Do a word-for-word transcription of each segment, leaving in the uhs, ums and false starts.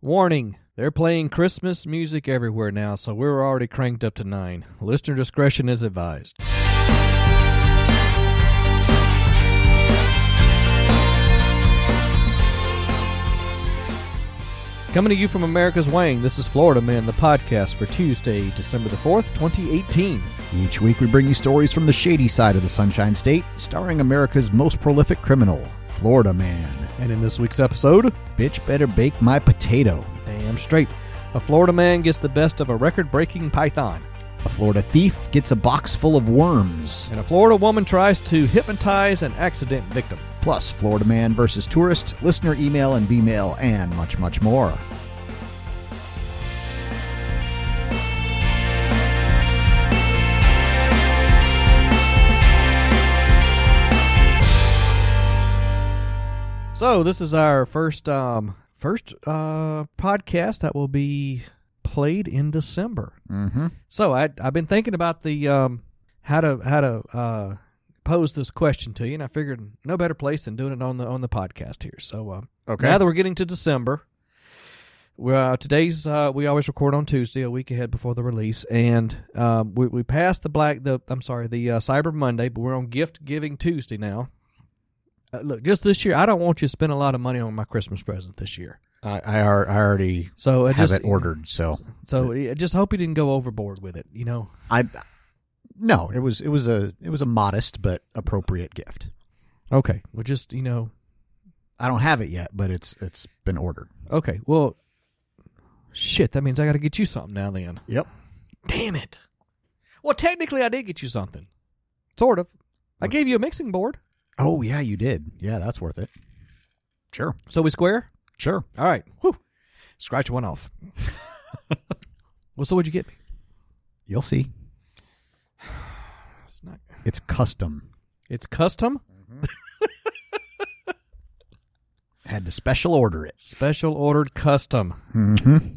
Warning, they're playing Christmas music everywhere now, so we're already cranked up to nine. Listener discretion is advised. Coming to you from America's Wang, this is Florida Man, the podcast for Tuesday, December the fourth, twenty eighteen. Each week we bring you stories from the shady side of the Sunshine State, starring America's most prolific criminal, Florida Man. And in this week's episode, Bitch Better Bake My Potato. Damn straight. A Florida man gets the best of a record-breaking python. A Florida thief gets a box full of worms. And a Florida woman tries to hypnotize an accident victim. Plus, Florida Man versus Tourist, listener email and V-mail, and much, much more. So this is our first um, first uh, podcast that will be played in December. Mm-hmm. So I, I've been thinking about the um, how to how to uh, pose this question to you, and I figured no better place than doing it on the on the podcast here. So uh, Okay. now that we're getting to December, well, uh, today's uh, we always record on Tuesday, a week ahead before the release, and um, we we passed the black the I'm sorry the uh, Cyber Monday, but we're on Gift Giving Tuesday now. Uh, look, just this year, I don't want you to spend a lot of money on my Christmas present this year. I, I, ar- I already So I have just, it ordered, so So I just hope you didn't go overboard with it. You know. I no, it was it was a it was a modest but appropriate gift. Okay. Well, just you know. I don't have it yet, but it's it's been ordered. Okay. Well, shit. That means I got to get you something now. Then. Yep. Damn it. Well, technically, I did get you something. Sort of. I gave you a mixing board. Oh yeah, you did. Yeah, that's worth it. Sure. So we square. Sure. All right. Whew. Scratch one off. Well, so what'd you get me? You'll see. It's not. It's custom. It's custom. Had to special order it. Special ordered custom. Mm-hmm.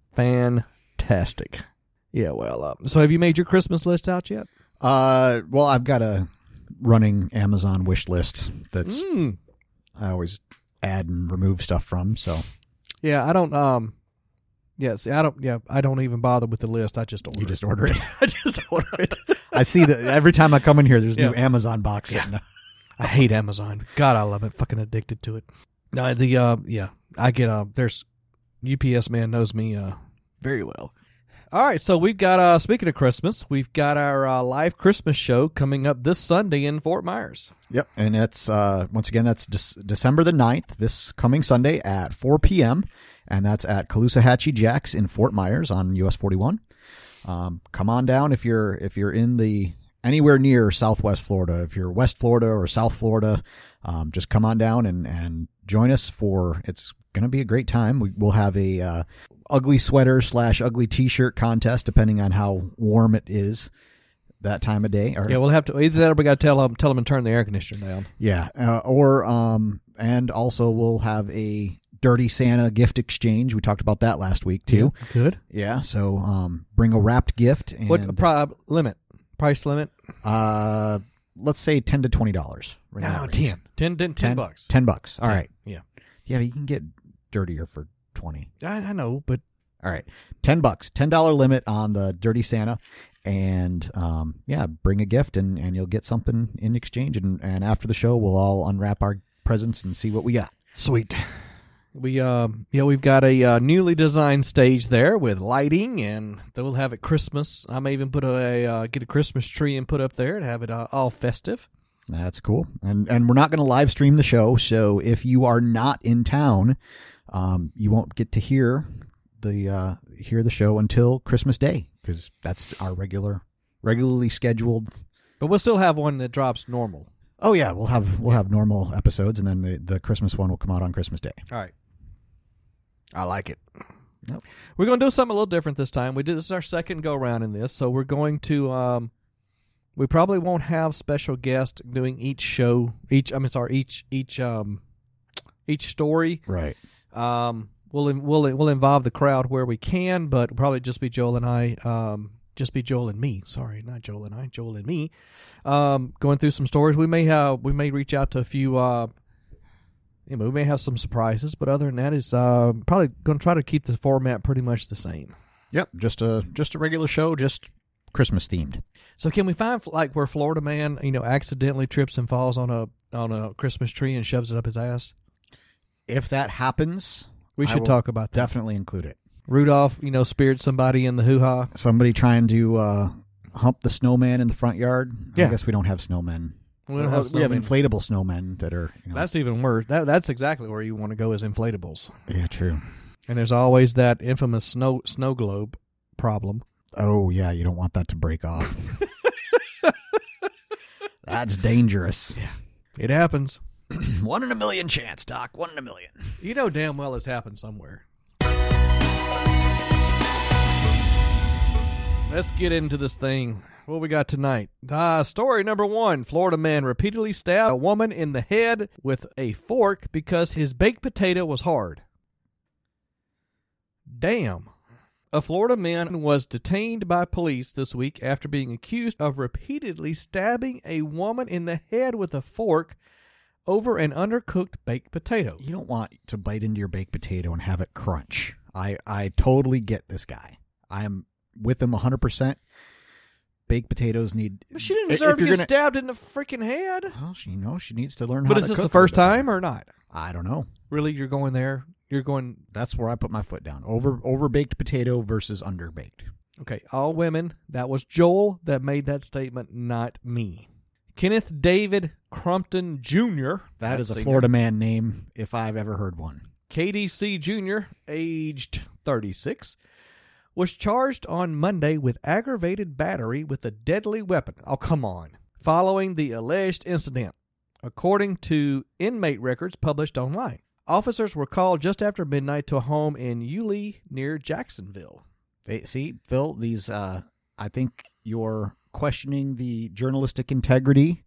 Fantastic. Yeah. Well. Uh, so have you made your Christmas list out yet? Uh, well, I've got a running Amazon wish list that's Mm. I always add and remove stuff from. So Yeah. I don't. Um. Yeah. See, I don't. Yeah. I don't even bother with the list. I just order. you it. just order it. I just order it. I see that every time I come in here, there's Yeah. new Amazon box Yeah. sitting. I hate Amazon. God, I love it. Fucking addicted to it. No, the uh, yeah, I get uh, there's U P S man knows me uh very well. All right, so we've got uh, speaking of Christmas, we've got our uh, live Christmas show coming up this Sunday in Fort Myers. Yep, and that's uh, once again that's De- December the ninth, this coming Sunday at four p.m. and that's at Caloosahatchee Jack's in Fort Myers on U S forty-one. Um, come on down if you're if you're in the anywhere near Southwest Florida. If you're West Florida or South Florida, um, just come on down and, and join us for, it's going to be a great time. We, we'll have a uh, ugly sweater slash ugly t-shirt contest, depending on how warm it is that time of day. Or, Yeah, we'll have to either that or we got to tell them tell them to turn the air conditioner down. Yeah, uh, or um, and also we'll have a Dirty Santa gift exchange. We talked about that last week too. Yeah, good. Yeah, so um, bring a wrapped gift. And, What pri- limit? Price limit? Uh, let's say ten to twenty dollars. Right in that No, range. ten. Ten, ten, ten bucks. Ten bucks. All Ten. right. Yeah, Yeah, you can get dirtier for twenty. I, I know, but All right, ten bucks, ten dollar limit on the Dirty Santa, and um, yeah, bring a gift and, and you'll get something in exchange. And, and after the show, we'll all unwrap our presents and see what we got. sweet. We um yeah we've got a uh, newly designed stage there with lighting, and we'll have it Christmas. I may even put a uh, get a Christmas tree and put up there to have it uh, all festive. That's cool. And and we're not going to live stream the show, so if you are not in town, um, you won't get to hear the uh, hear the show until Christmas Day, because that's our regular regularly scheduled. But we'll still have one that drops normal. Oh yeah, we'll have we'll have normal episodes, and then the, the Christmas one will come out on Christmas Day. All right. I like it. Yep. We're going to do something a little different this time. We did this is our second go around in this, so we're going to um we probably won't have special guests doing each show, each I mean sorry, each each um each story. Right. Um we'll we'll we'll involve the crowd where we can, but it'll probably just be Joel and I um just be Joel and me. Sorry, not Joel and I, Joel and me. Um going through some stories. We may have we may reach out to a few uh Yeah, we may have some surprises, but other than that, it's uh, probably going to try to keep the format pretty much the same. Yep, just a just a regular show, just Christmas themed. So can we find like where Florida man, you know, accidentally trips and falls on a on a Christmas tree and shoves it up his ass? If that happens, We I should will talk about that. definitely include it. Rudolph, you know, speared somebody in the hoo-ha. Somebody trying to uh, hump the snowman in the front yard. Yeah. I guess we don't have snowmen. We don't have we have snowmen. inflatable snowmen that are. You know, That's even worse. That that's exactly where you want to go is inflatables. yeah, true. And there's always that infamous snow snow globe problem. Oh yeah, you don't want that to break off. That's dangerous. Yeah, it happens. One in a million chance, Doc. One in a million. You know damn well it's happened somewhere. Let's get into this thing. What we got tonight? Uh, story number one. Florida man repeatedly stabbed a woman in the head with a fork because his baked potato was hard. Damn. A Florida man was detained by police this week after being accused of repeatedly stabbing a woman in the head with a fork over an undercooked baked potato. You don't want to bite into your baked potato and have it crunch. I, I totally get this guy. I'm with him one hundred percent. Baked potatoes need... She didn't if deserve to you're get gonna- stabbed in the freaking head. Well, she you know she needs to learn how But to is this cook the a first little bit time better. or not? I don't know. Really, you're going there? You're going... That's where I put my foot down. Over over baked potato versus underbaked. Okay, all women. That was Joel that made that statement, not me. Kenneth David Crumpton Junior That That's is a senior. Florida man name if I've ever heard one. K D C Junior, aged thirty-six, was charged on Monday with aggravated battery with a deadly weapon. Oh, come on. Following the alleged incident, according to inmate records published online. Officers were called just after midnight to a home in Yulee near Jacksonville. They, see, Phil, these, uh, I think you're questioning the journalistic integrity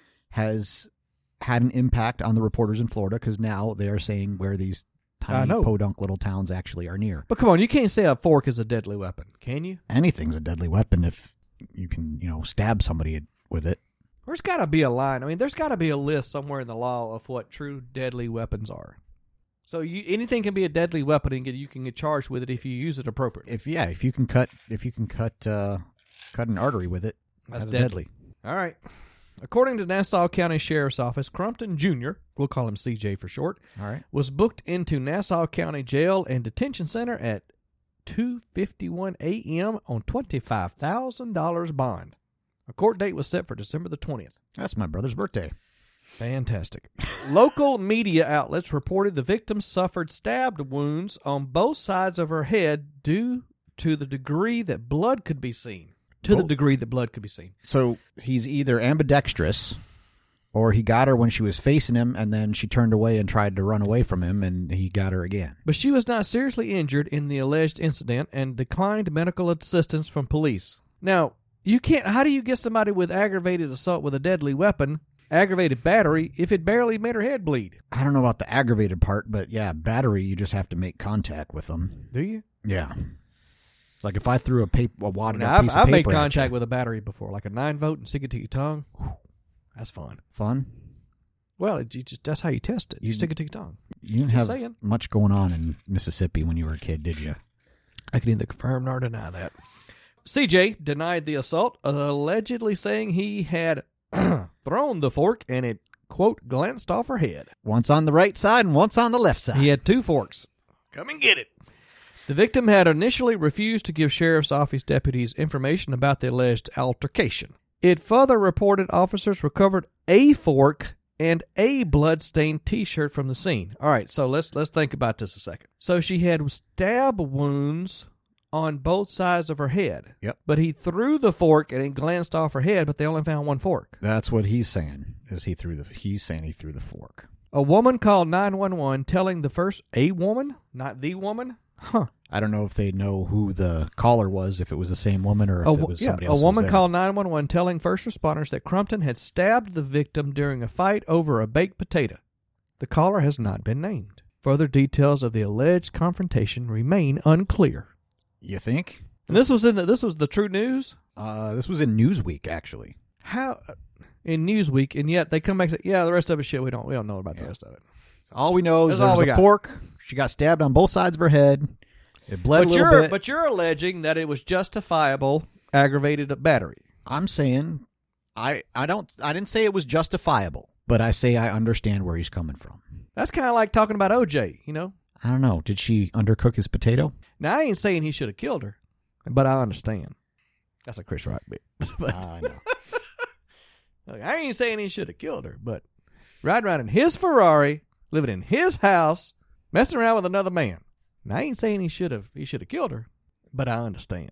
has had an impact on the reporters in Florida because now they are saying where these I tiny know. podunk little towns actually are near. But come on, you can't say a fork is a deadly weapon, can you? Anything's a deadly weapon if you can, you know, stab somebody with it. There's got to be a line. I mean, there's got to be a list somewhere in the law of what true deadly weapons are. So you, anything can be a deadly weapon, and get, you can get charged with it if you use it appropriately. If yeah, if you can cut, if you can cut, uh, cut an artery with it, That's that's deadly. deadly. All right. According to Nassau County Sheriff's Office, Crumpton Junior, we'll call him C J for short, All right. was booked into Nassau County Jail and Detention Center at two fifty-one a.m. on twenty-five thousand dollars bond. A court date was set for December the twentieth. That's my brother's birthday. Fantastic. Local media outlets reported the victim suffered stabbed wounds on both sides of her head due to the degree that blood could be seen. To the Oh. degree that blood could be seen. So he's either ambidextrous, or he got her when she was facing him, and then she turned away and tried to run away from him, and he got her again. But she was not seriously injured in the alleged incident and declined medical assistance from police. Now, you can't. How do you get somebody with aggravated assault with a deadly weapon, aggravated battery, if it barely made her head bleed? I don't know about the aggravated part, but yeah, battery, you just have to make contact with them. Do you? Yeah. Like if I threw a paper, a wadded Now, up I've, piece I've of made paper at contact you. with a battery before, like a nine volt and stick it to your tongue. Whew, that's fun. Fun. Well, it, you just that's how you test it. You You- stick it to your tongue. You didn't Just have saying. much going on in Mississippi when you were a kid, did you? I can neither confirm nor deny that. C J denied the assault, allegedly saying he had thrown the fork and it, quote, glanced off her head. Once on the right side and once on the left side. He had two forks. Come and get it. The victim had initially refused to give sheriff's office deputies information about the alleged altercation. It further reported officers recovered a fork and a blood-stained T-shirt from the scene. All right, so let's let's think about this a second. So she had stab wounds on both sides of her head. Yep. But he threw the fork and it glanced off her head, but they only found one fork. That's what he's saying. Is he threw the? He's saying he threw the fork. A woman called nine one one telling the first... A woman? Not the woman? Huh. I don't know if they know who the caller was, if it was the same woman or if A, it wo- was yeah, somebody a else. who was woman there. called nine one one telling first responders that Crumpton had stabbed the victim during a fight over a baked potato. The caller has not been named. Further details of the alleged confrontation remain unclear. You think? And this was in the, this was the True News. Uh, this was in Newsweek, actually. How in Newsweek, and yet they come back and say, "Yeah, the rest of it shit we don't we don't know about the Yeah. rest of it." All we know is That's all there's we a got. fork. She got stabbed on both sides of her head. It bled But a little you're bit. but you're alleging that it was justifiable aggravated battery. I'm saying I I don't I didn't say it was justifiable, but I say I understand where he's coming from. That's kind of like talking about O J, you know? I don't know. Did she undercook his potato? Now, I ain't saying he should have killed her, but I understand. That's a Chris Rock bit. But I know. Like, I ain't saying he should have killed her, but riding around in his Ferrari, living in his house, messing around with another man. Now, I ain't saying he should have he should have killed her, but I understand.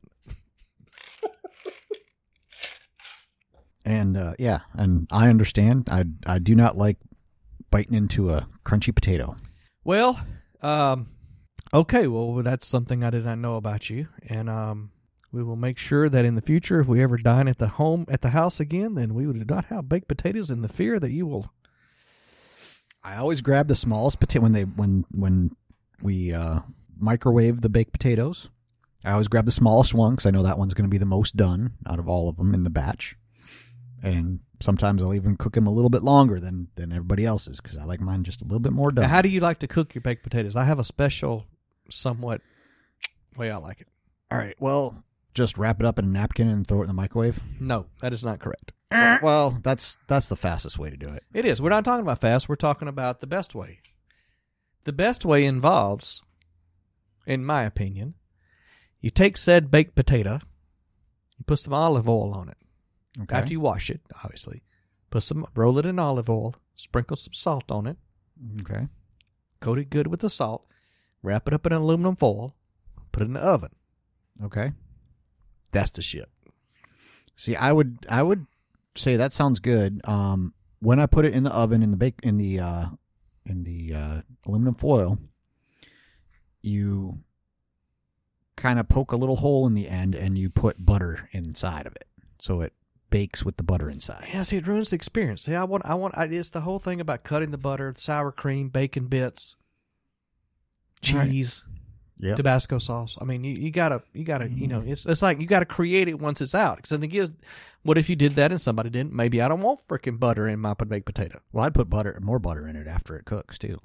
And uh, yeah, and I understand. I I do not like biting into a crunchy potato. Well, um, okay, well, that's something I did not know about you, and um, we will make sure that in the future, if we ever dine at the home at the house again, then we would not have baked potatoes in the fear that you will. I always grab the smallest potato when they when when we uh, microwave the baked potatoes. I always grab the smallest one because I know that one's going to be the most done out of all of them in the batch. And sometimes I'll even cook them a little bit longer than, than everybody else's because I like mine just a little bit more done. Now, how do you like to cook your baked potatoes? I have a special, somewhat way I like it. All right, well, just wrap it up in a napkin and throw it in the microwave. No, that is not correct. Well, that's that's the fastest way to do it. It is. We're not talking about fast. We're talking about the best way. The best way involves, in my opinion, you take said baked potato, you put some olive oil on it. Okay. After you wash it, obviously. Put some, roll it in olive oil, sprinkle some salt on it, Okay. coat it good with the salt, wrap it up in aluminum foil, put it in the oven. Okay. That's the shit. See, I would I would say that sounds good. Um, when I put it in the oven in the bake in the uh, in the uh, aluminum foil, you kind of poke a little hole in the end and you put butter inside of it, so it bakes with the butter inside. Yeah, see, it ruins the experience. See, I want, I want, I, it's the whole thing about cutting the butter, sour cream, bacon bits, cheese, Yeah. Tabasco sauce. I mean, you, you gotta, you gotta, you know, it's it's like you gotta create it once it's out. Because then the gives, what if you did that and somebody didn't? Maybe I don't want freaking butter in my baked potato. Well, I'd put butter, more butter in it after it cooks too.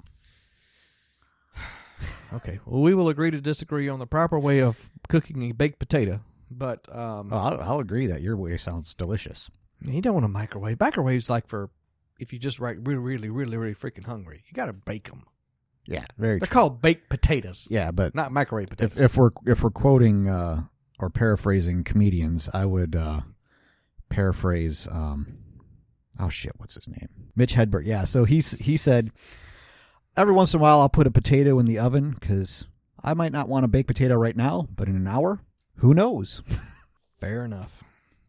Okay, well, we will agree to disagree on the proper way of cooking a baked potato. But um, Oh, I'll, I'll agree that your way sounds delicious. you don't want to microwave. Microwave's like for if you just right, really, really, really, really freaking hungry. You got to bake them. Yeah, very They're true. called baked potatoes, Yeah, but not microwave potatoes. if if we're if we're quoting uh, or paraphrasing comedians, I would uh, paraphrase. Um, oh shit, what's his name? Mitch Hedberg. Yeah, so he's he said every once in a while I'll put a potato in the oven because I might not want a baked potato right now, but in an hour, who knows? Fair enough.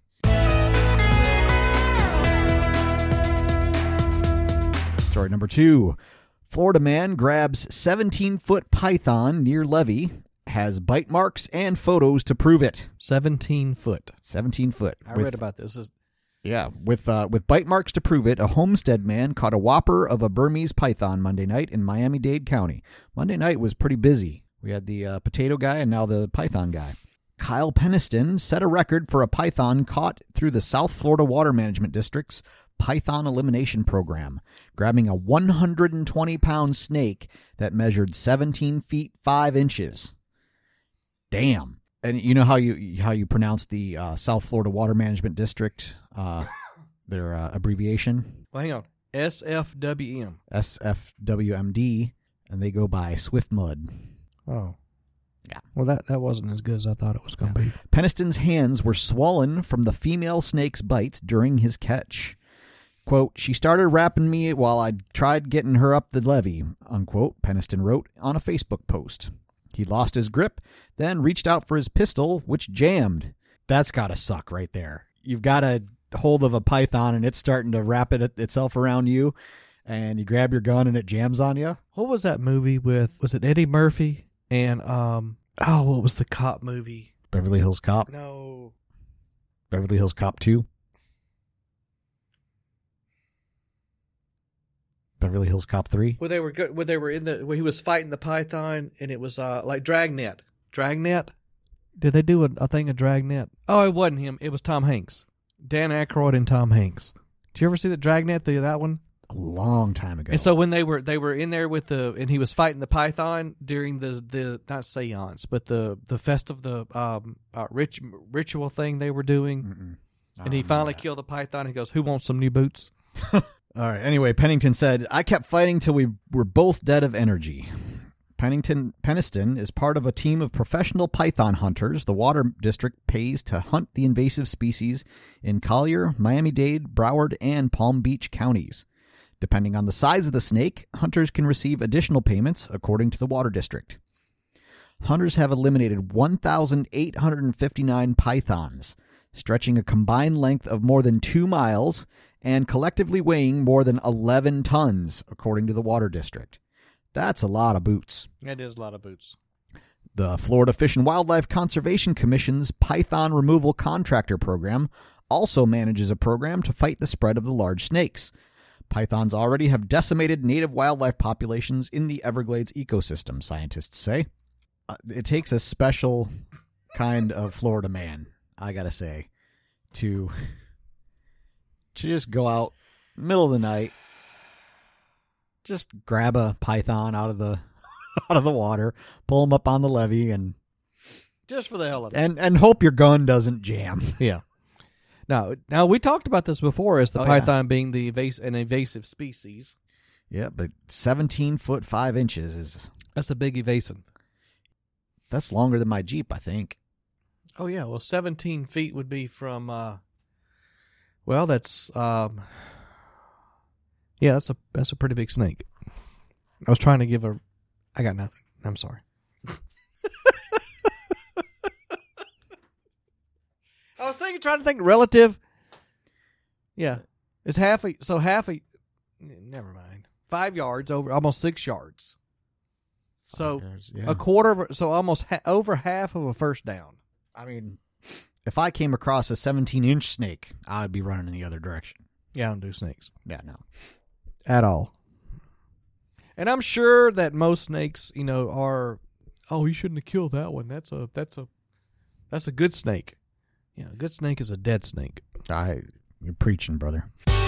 Story number two. Florida man grabs seventeen-foot python near levee, has bite marks and photos to prove it. Seventeen foot. seventeen foot. I With- read about this. This is- Yeah, with uh, with bite marks to prove it, a Homestead man caught a whopper of a Burmese python Monday night in Miami-Dade County. Monday night was pretty busy. We had the uh, potato guy and now the python guy. Kyle Peniston set a record for a python caught through the South Florida Water Management District's Python Elimination Program, grabbing a one hundred twenty pound snake that measured seventeen feet five inches. Damn. And you know how you how you pronounce the uh, South Florida Water Management District, uh, their uh, abbreviation? well, hang on. S F W M. S F W M D, and they go by Swift Mud. Oh. Yeah. Well, that, that wasn't as good as I thought it was going to be. Peniston's hands were swollen from the female snake's bites during his catch. Quote, she started rapping me while I tried getting her up the levee, unquote, Peniston wrote on a Facebook post. He lost his grip, then reached out for his pistol, which jammed. That's got to suck right there. You've got a hold of a python and it's starting to wrap it itself around you, and you grab your gun and it jams on you. What was that movie with? Was it Eddie Murphy? And, um, oh, what was the cop movie? Beverly Hills Cop. No. Beverly Hills Cop two. Beverly Hills Cop three. Where they were good, where they were in the, where he was fighting the python and it was, uh, like Dragnet. Dragnet? Did they do a, a thing of Dragnet? Oh, it wasn't him. It was Tom Hanks. Dan Aykroyd and Tom Hanks. Did you ever see the Dragnet, the, that one? a long time ago. And so when they were they were in there with the and he was fighting the python during the the not seance but the the fest of the um uh, rich, ritual thing they were doing, Mm-mm. and he finally killed the python. He goes, "Who wants some new boots?" All right. Anyway, Pennington said, "I kept fighting till we were both dead of energy." Pennington Penniston is part of a team of professional python hunters the Water District pays to hunt the invasive species in Collier, Miami-Dade, Broward, and Palm Beach counties. Depending on the size of the snake, hunters can receive additional payments according to the Water District. Hunters have eliminated one thousand eight hundred fifty-nine pythons, stretching a combined length of more than two miles and collectively weighing more than eleven tons, according to the Water District. That's a lot of boots. That is a lot of boots. The Florida Fish and Wildlife Conservation Commission's Python Removal Contractor Program also manages a program to fight the spread of the large snakes. Pythons already have decimated native wildlife populations in the Everglades ecosystem, scientists say. Uh, it takes a special kind of Florida man, I gotta say, to, to just go out middle of the night, just grab a python out of the out of the water, pull him up on the levee, and Just for the hell of it. and and hope your gun doesn't jam. Yeah. Now, now we talked about this before as the Oh, yeah. python being the evas- an invasive species. Yeah, but seventeen foot five inches is That's a big evasive. that's longer than my Jeep, I think. Oh yeah, well, seventeen feet would be from. Uh, well, that's um, yeah, that's a that's a pretty big snake. I was trying to give a. I got nothing. I'm sorry. I was thinking, trying to think relative. Yeah, it's half a. So half a. Never mind. Five yards over, almost six yards. So Yeah. a quarter. Of, so almost ha- over half of a first down. I mean, if I came across a seventeen inch snake, I'd be running in the other direction. Yeah, I don't do snakes Yeah, no. at all. And I'm sure that most snakes, you know, are. Oh, you shouldn't have killed that one. That's a that's a that's a good snake. Yeah, a good snake is a dead snake. I you're preaching, brother.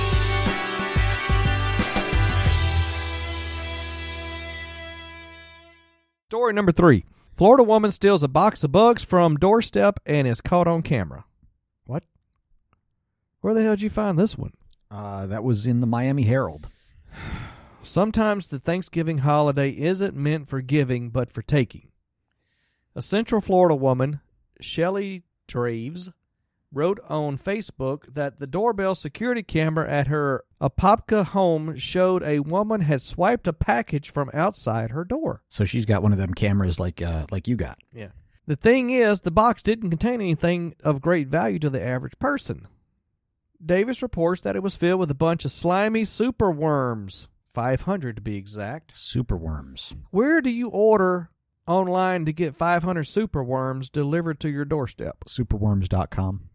Story number three. Florida woman steals a box of bugs from doorstep and is caught on camera. What? Where the hell did you find this one? Uh, that was in the Miami Herald. Sometimes the Thanksgiving holiday isn't meant for giving, but for taking. A Central Florida woman, Shelley Draves, wrote on Facebook that the doorbell security camera at her Apopka home showed a woman had swiped a package from outside her door. So she's got one of them cameras like uh, like you got. Yeah. The thing is, the box didn't contain anything of great value to the average person. Davis reports that it was filled with a bunch of slimy super worms, five hundred to be exact. Super worms. Where do you order online to get five hundred super worms delivered to your doorstep? Superworms dot com.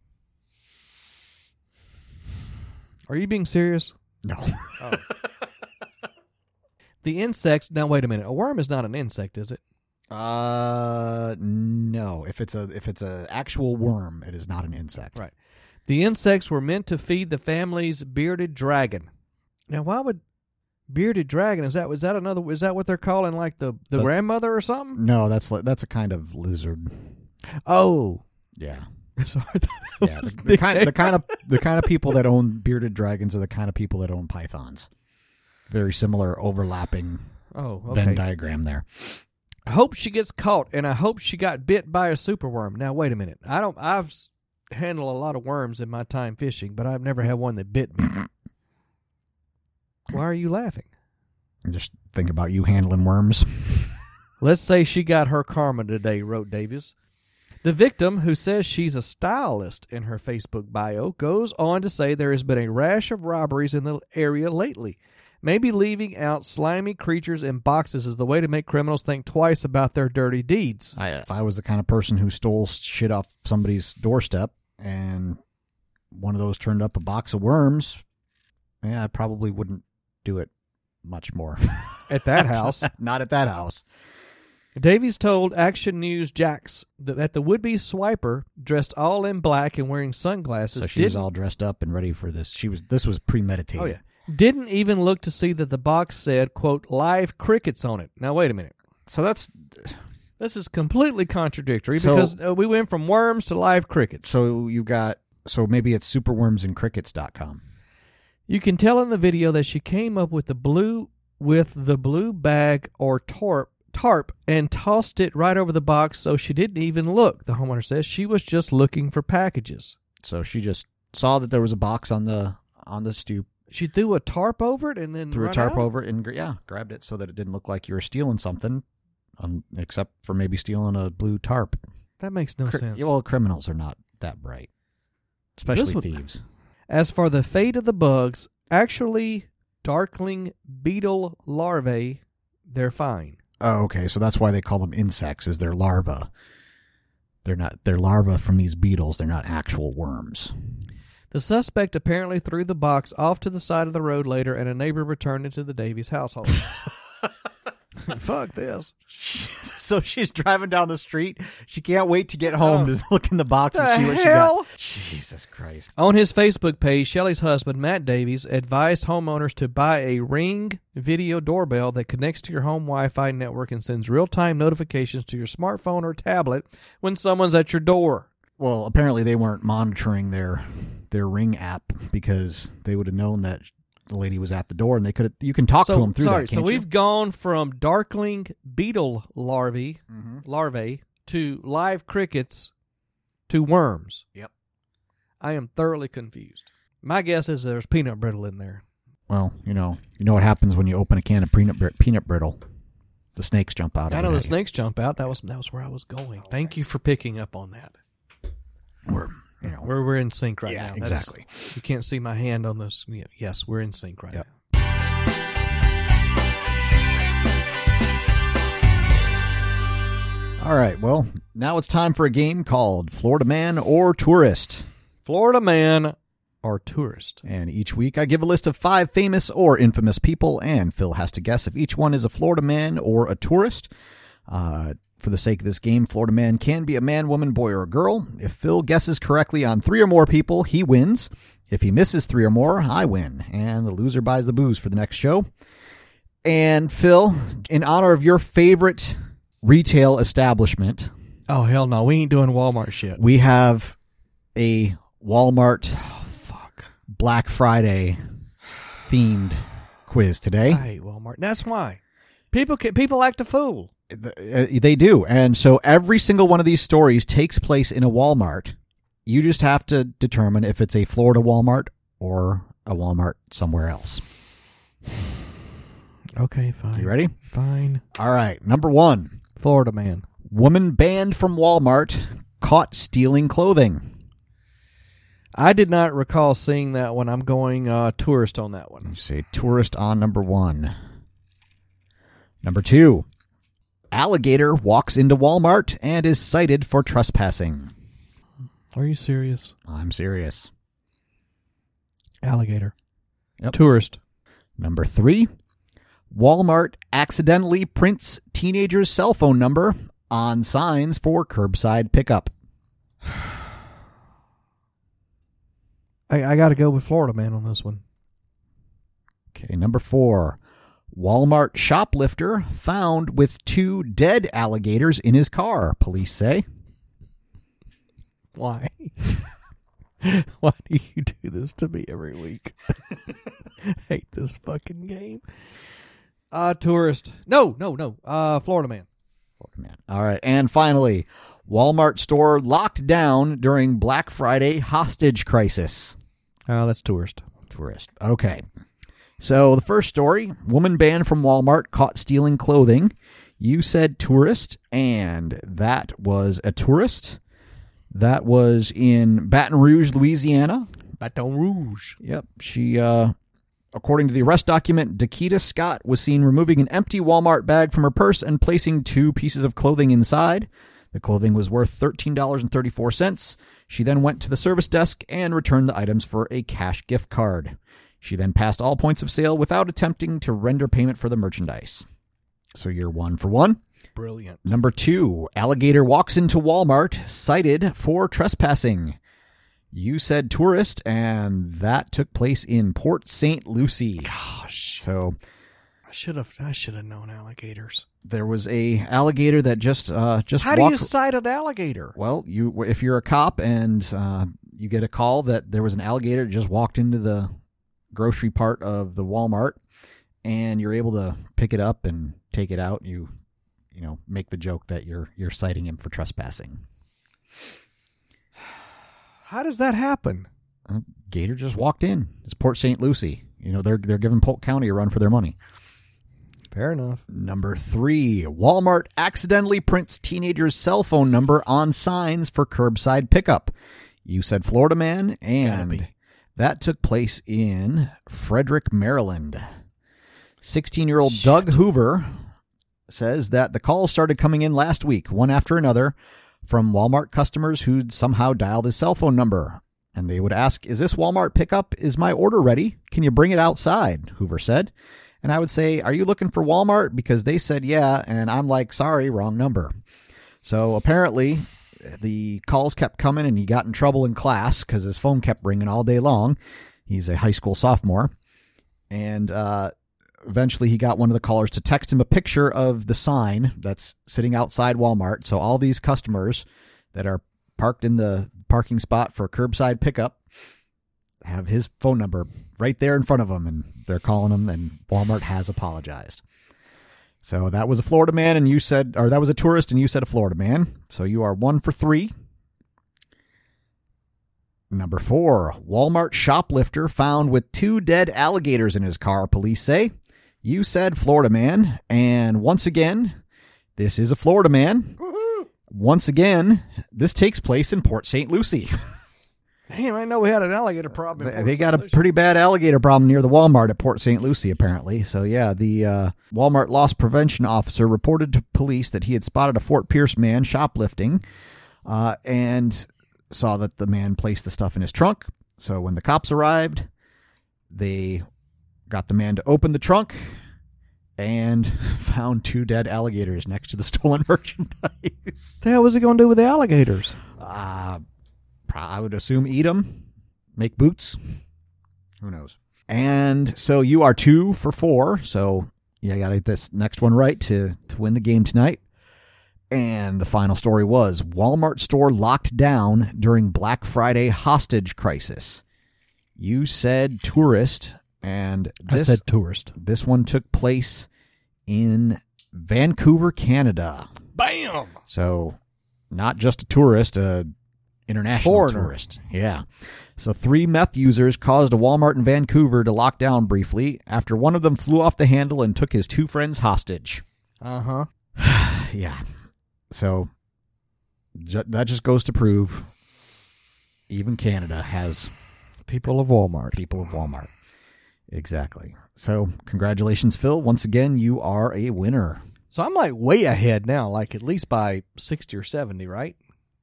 Are you being serious? No. Oh. The insects. Now, wait a minute. A worm is not an insect, is it? Uh, no. If it's a if it's a actual worm, it is not an insect. Right. The insects were meant to feed the family's bearded dragon. Now, why would bearded dragon? Is that was that another? Is that what they're calling like the, the, The- grandmother or something? No, that's like that's a kind of lizard. Oh, Yeah. sorry. Yeah, the, the kind the kind of the kind of people that own bearded dragons are the kind of people that own pythons. Very similar, overlapping Oh, okay. Venn diagram there. I hope she gets caught, and I hope she got bit by a superworm. Now, wait a minute. I don't. I've s- handled a lot of worms in my time fishing, but I've never had one that bit me. Why are you laughing? Just think about you handling worms. Let's say she got her karma today, wrote Davis. The victim, who says she's a stylist in her Facebook bio, goes on to say there has been a rash of robberies in the area lately. Maybe leaving out slimy creatures in boxes is the way to make criminals think twice about their dirty deeds. I, if I was the kind of person who stole shit off somebody's doorstep and one of those turned up a box of worms, yeah, I probably wouldn't do it much more. At that house. Not at that house. Davies told Action News Jax that, that the would-be swiper, dressed all in black and wearing sunglasses, So she was didn't- all dressed up and ready for this. She was. This was premeditated. Oh, yeah. Didn't even look to see that the box said, quote, live crickets on it. Now, wait a minute. So that's... This is completely contradictory So- because uh, we went from worms to live crickets. So you got... So maybe it's superworms and crickets dot com. You can tell in the video that she came up with the blue with the blue bag or tarp, tarp and tossed it right over the box so she didn't even look, the homeowner says. She was just looking for packages. So she just saw that there was a box on the on the stoop, She threw a tarp over it and then threw a run tarp out? over it, and gra- yeah, grabbed it so that it didn't look like you were stealing something, um, except for maybe stealing a blue tarp. That makes no Cri- sense. Well, criminals are not that bright, especially would- thieves. As for the fate of the bugs, actually darkling beetle larvae, they're fine. Oh, okay. So that's why they call them insects, is they're larvae. They're not. They're larvae from these beetles. They're not actual worms. The suspect apparently threw the box off to the side of the road later, and a neighbor returned it to the Davies household. Fuck this. So she's driving down the street. She can't wait to get home Oh. to look in the box and The see what hell? she got. Jesus Christ. On his Facebook page, Shelley's husband, Matt Davies, advised homeowners to buy a Ring video doorbell that connects to your home Wi-Fi network and sends real-time notifications to your smartphone or tablet when someone's at your door. Well, apparently they weren't monitoring their their Ring app because they would have known that the lady was at the door, and they could. You can talk so, to them through sorry, that. Can't so we've you? gone from darkling beetle larvae, Mm-hmm. larvae to live crickets to worms. Yep. I am thoroughly confused. My guess is there's peanut brittle in there. Well, you know, you know what happens when you open a can of peanut br- peanut brittle. The snakes jump out. I of know it the at you. snakes jump out. That was that was where I was going. Thank you for picking up on that. We're, you know, We're we're in sync right yeah, now. That's- exactly. You can't see my hand on this. Yeah, yes, we're in sync right Yep. now. All right. Well, now it's time for a game called Florida Man or Tourist. Florida man or tourist? And each week I give a list of five famous or infamous people, and Phil has to guess if each one is a Florida man or a tourist. Uh, for the sake of this game, Florida man can be a man, woman, boy, or a girl. If Phil guesses correctly on three or more people, he wins. If he misses three or more, I win. And the loser buys the booze for the next show. And Phil, in honor of your favorite retail establishment, Oh hell no, we ain't doing Walmart shit. we have a Walmart Oh fuck. Black Friday themed quiz today. I hate Walmart. That's why people can, people act a fool. Uh, They do. And so every single one of these stories takes place in a Walmart. You just have to determine if it's a Florida Walmart or a Walmart somewhere else. Okay, fine. You ready? Fine. All right. Number one. Florida man. Woman banned from Walmart caught stealing clothing. I did not recall seeing that one. I'm going uh, tourist on that one. You say tourist on number one. Number two. Alligator walks into Walmart and is cited for trespassing. Are you serious? I'm serious. Alligator. Yep. Tourist. Number three. Walmart accidentally prints teenager's cell phone number on signs for curbside pickup. I, I got to go with Florida man on this one. Okay, number four. Walmart shoplifter found with two dead alligators in his car, police say. Why? Why do you do this to me every week? Hate this fucking game. Uh, tourist. No, no, no. Uh, Florida man. Florida man. All right, and finally, Walmart store locked down during Black Friday hostage crisis. Oh, that's tourist. Tourist. Okay. So the first story, woman banned from Walmart caught stealing clothing. You said tourist, and that was a tourist. That was in Baton Rouge, Louisiana. Baton Rouge. Yep. She, uh, according to the arrest document, Dakita Scott was seen removing an empty Walmart bag from her purse and placing two pieces of clothing inside. The clothing was worth thirteen dollars and thirty-four cents. She then went to the service desk and returned the items for a cash gift card. She then passed all points of sale without attempting to render payment for the merchandise. So you're one for one. Brilliant. Number two, alligator walks into Walmart, cited for trespassing. You said tourist, and that took place in Port Saint Lucie. Gosh, So I should have. I should have known alligators. there was a alligator that just uh, just How do walked. you sight an alligator? Well, you if you're a cop and uh, you get a call that there was an alligator that just walked into the grocery part of the Walmart, and you're able to pick it up and take it out, you you know make the joke that you're you're citing him for trespassing. How does that happen? Uh, Gator just walked in. It's Port Saint Lucie. You know they're they're giving Polk County a run for their money. Fair enough. Number three, Walmart accidentally prints teenager's cell phone number on signs for curbside pickup. You said Florida man, and that took place in Frederick, Maryland. sixteen-year-old Shit. Doug Hoover says that the calls started coming in last week, one after another, from Walmart customers who'd somehow dialed his cell phone number. And they would ask, "Is this Walmart pickup? Is my order ready? Can you bring it outside?" Hoover said. And I would say, "Are you looking for Walmart?" Because they said, "Yeah." And I'm like, "Sorry, wrong number." So apparently the calls kept coming and he got in trouble in class because his phone kept ringing all day long. He's a high school sophomore. And uh, eventually he got one of the callers to text him a picture of the sign that's sitting outside Walmart. So all these customers that are parked in the parking spot for curbside pickup have his phone number right there in front of them, and they're calling him, and Walmart has apologized. So that was a Florida man, and you said, or that was a tourist, and you said a Florida man. So you are one for three. Number four, Walmart shoplifter found with two dead alligators in his car, police say. You said Florida man, and once again, this is a Florida man. Woohoo! Once again, this takes place in Port Saint Lucie. Damn, I know we had an alligator problem. in They, Port they got a Saint Lucie. pretty bad alligator problem near the Walmart at Port Saint Lucie, apparently. So, yeah, the uh, Walmart loss prevention officer reported to police that he had spotted a Fort Pierce man shoplifting uh, and saw that the man placed the stuff in his trunk. So when the cops arrived, they got the man to open the trunk and found two dead alligators next to the stolen merchandise. The hell was he going to do with the alligators? Uh, I would assume eat them, make boots. Who knows? And so you are two for four. So you got to get this next one right to, to win the game tonight. And the final story was Walmart store locked down during Black Friday hostage crisis. You said tourist, and this, I said tourist. this one took place in Vancouver, Canada. Bam! So not just a tourist, a international Foreigner. tourist. Yeah. So three meth users caused a Walmart in Vancouver to lock down briefly after one of them flew off the handle and took his two friends hostage. Uh-huh. Yeah. So ju- that just goes to prove even Canada has People of Walmart. people of Walmart. Exactly. So congratulations, Phil. Once again, you are a winner. So I'm like way ahead now, like at least by sixty or seventy, right?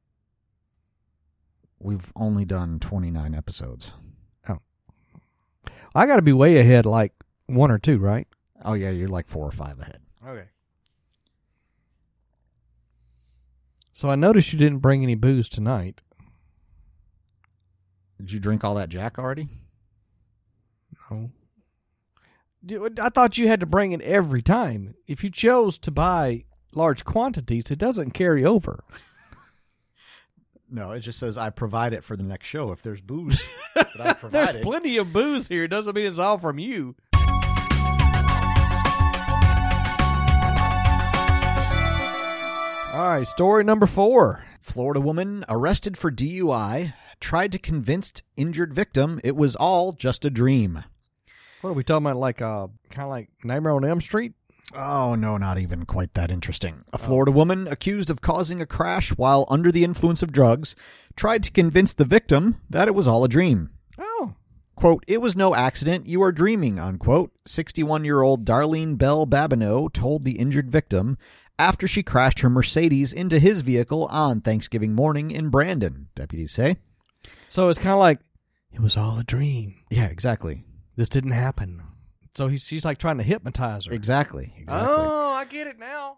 We've only done twenty-nine episodes. I got to be way ahead, like one or two, right? Oh, yeah, you're like four or five ahead. Okay. So I noticed you didn't bring any booze tonight. Did you drink all that Jack already? No. Dude, I thought you had to bring it every time. If you chose to buy large quantities, it doesn't carry over. No, it just says I provide it for the next show. If there's booze that I There's provided. plenty of booze here. It doesn't mean it's all from you. All right, story number four. Florida woman arrested for D U I tried to convince injured victim it was all just a dream. What are we talking about? Like, uh, kind of like Nightmare on Elm Street? Oh, no, not even quite that interesting. A Florida woman accused of causing a crash while under the influence of drugs tried to convince the victim that it was all a dream. Oh. Quote, "It was no accident. You are dreaming," unquote. sixty-one-year-old Darlene Bell Babineau told the injured victim after she crashed her Mercedes into his vehicle on Thanksgiving morning in Brandon, deputies say. So it's kind of like, it was all a dream. Yeah, exactly. This didn't happen. So he's she's like trying to hypnotize her. Exactly. Exactly. Oh, I get it now.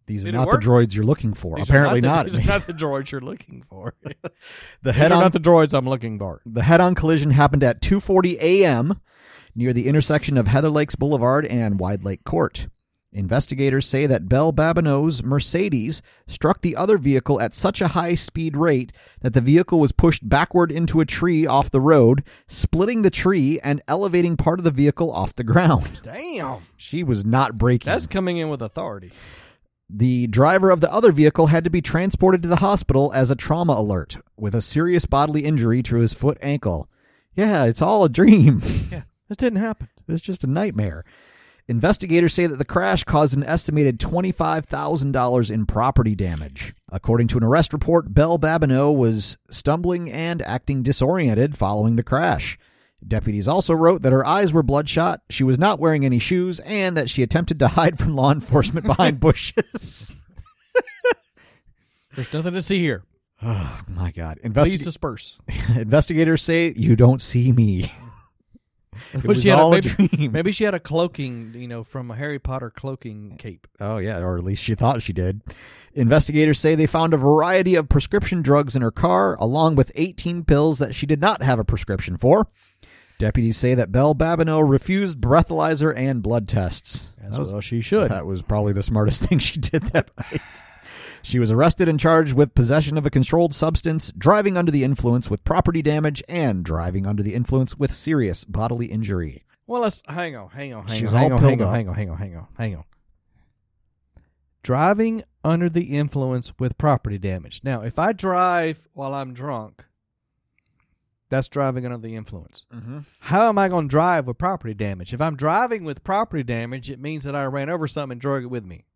These are Did it not the work? droids you're looking for. These are Apparently not. not. The, these are not the droids you're looking for. The These head are on not the droids I'm looking for. the head-on collision happened at two forty a.m. near the intersection of Heather Lakes Boulevard and Wide Lake Court. Investigators say that Belle Babineau's Mercedes struck the other vehicle at such a high speed rate that the vehicle was pushed backward into a tree off the road, splitting the tree and elevating part of the vehicle off the ground. Damn. She was not braking. That's coming in with authority. The driver of the other vehicle had to be transported to the hospital as a trauma alert with a serious bodily injury to his foot ankle. Yeah, it's all a dream. Yeah, this didn't happen. It's just a nightmare. Investigators say that the crash caused an estimated twenty-five thousand dollars in property damage. According to an arrest report, Belle Babineau was stumbling and acting disoriented following the crash. Deputies also wrote that her eyes were bloodshot, she was not wearing any shoes, and that she attempted to hide from law enforcement behind bushes. There's nothing to see here. Oh, my God. Please Investi- disperse. Investigators say, you don't see me. It But was she had all a, a maybe, dream. maybe she had a cloaking, you know, from a Harry Potter cloaking cape. Oh, yeah, or at least she thought she did. Investigators say they found a variety of prescription drugs in her car, along with eighteen pills that she did not have a prescription for. Deputies say that Belle Babineau refused breathalyzer and blood tests. As That was- well she should. That was probably the smartest thing she did that night. She was arrested and charged with possession of a controlled substance, driving under the influence with property damage, and driving under the influence with serious bodily injury. Well, let's hang on, hang on, hang She on, was hang all on, hang pilled on, up. hang on, hang on, hang on, hang on. Driving under the influence with property damage. Now, if I drive while I'm drunk, that's driving under the influence. Mm-hmm. How am I going to drive with property damage? If I'm driving with property damage, it means that I ran over something and drug it with me.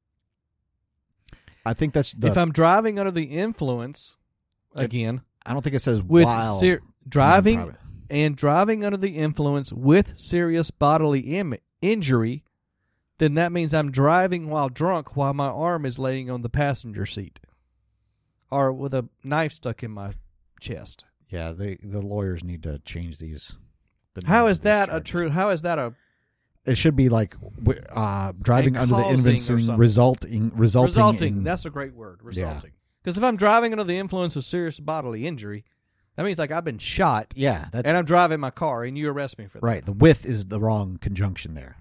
I think that's the. If I'm driving under the influence, again, I don't think it says with while ser- driving private. and driving under the influence with serious bodily Im- injury, then that means I'm driving while drunk while my arm is laying on the passenger seat or with a knife stuck in my chest. Yeah, they the lawyers need to change these. the How names is of these that a charges. true? How is that a It should be like w- uh, driving And under the causing or influence, something. resulting, resulting. resulting? in, That's a great word. Resulting. Because if I'm driving under the influence of serious bodily injury, that means like I've been shot yeah, that's and I'm driving my car and you arrest me for that. right. The with is the wrong conjunction there.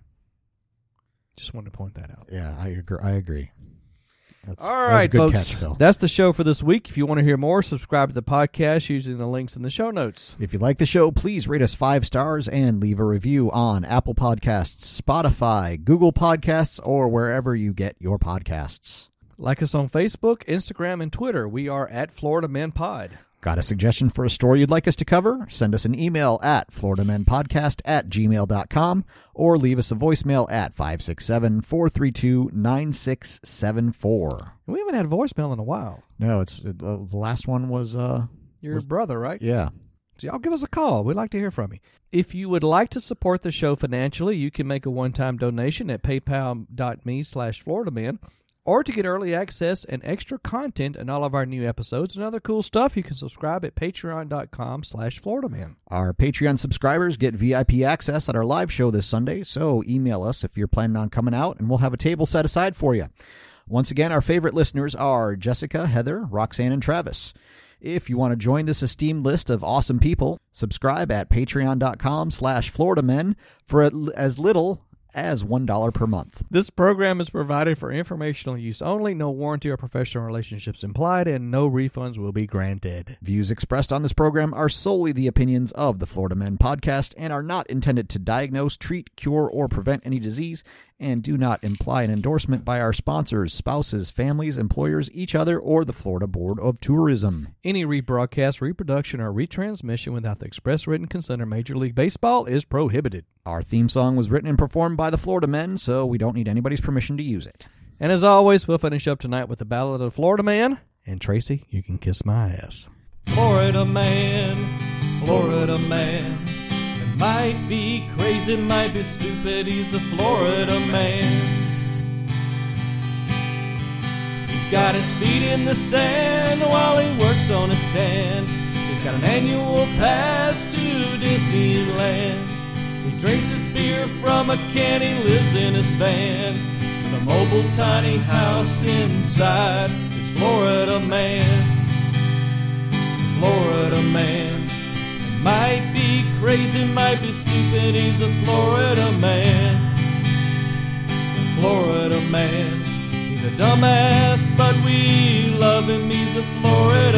Just wanted to point that out. Yeah, I agree. I agree. That's, All that was a right, good folks. catch, Phil. That's the show for this week. If you want to hear more, subscribe to the podcast using the links in the show notes. If you like the show, please rate us five stars and leave a review on Apple Podcasts, Spotify, Google Podcasts, or wherever you get your podcasts. Like us on Facebook, Instagram, and Twitter. We are at Florida Men Pod. Got a suggestion for a story you'd like us to cover? Send us an email at floridamanpodcast at gmail dot com or leave us a voicemail at five six seven, four three two, nine six seven four. We haven't had a voicemail in a while. No, it's uh, the last one was, uh, Your Was- brother, right? yeah. So y'all give us a call. We'd like to hear from you. If you would like to support the show financially, you can make a one-time donation at paypal.me slash floridaman. Or to get early access and extra content in all of our new episodes and other cool stuff, you can subscribe at patreon.com slash floridaman. Our Patreon subscribers get V I P access at our live show this Sunday, so email us if you're planning on coming out, and we'll have a table set aside for you. Once again, our favorite listeners are Jessica, Heather, Roxanne, and Travis. If you want to join this esteemed list of awesome people, subscribe at patreon.com slash floridamen for as little as one dollar per month. This program is provided for informational use only. No warranty or professional relationships implied, and no refunds will be granted. Views expressed on this program are solely the opinions of the Florida Men Podcast and are not intended to diagnose, treat, cure, or prevent any disease, and do not imply an endorsement by our sponsors, spouses, families, employers, each other, or the Florida Board of Tourism. Any rebroadcast, reproduction, or retransmission without the express written consent of Major League Baseball is prohibited. Our theme song was written and performed by the Florida Men, so we don't need anybody's permission to use it. And as always, we'll finish up tonight with the Ballad of Florida Man. And Tracy, you can kiss my ass. Florida man, Florida man. It might be crazy, might be stupid, he's a Florida man. He's got his feet in the sand while he works on his tan. He's got an annual pass to Disneyland. He drinks his beer from a can, he lives in his van. a mobile tiny house inside. It's Florida Man, Florida Man. He might be crazy, might be stupid, he's a Florida Man, Florida Man. He's a dumbass, but we love him, he's a Florida